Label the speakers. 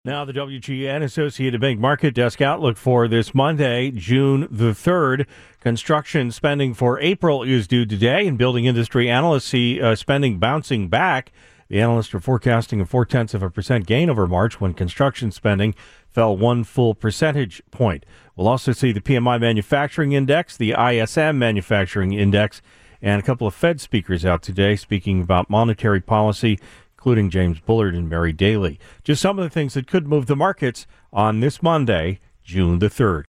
Speaker 1: Now the WGN Associated Bank Market Desk outlook for this Monday, June the 3rd. Construction spending for April is due today, and building industry analysts see spending bouncing back. The analysts are forecasting a 0.4% gain over March when construction spending fell 1 full percentage point. We'll also see the PMI Manufacturing Index, the ISM Manufacturing Index, and a couple of Fed speakers out today speaking about monetary policy, including James Bullard and Mary Daly. Just some of the things that could move the markets on this Monday, June the 3rd.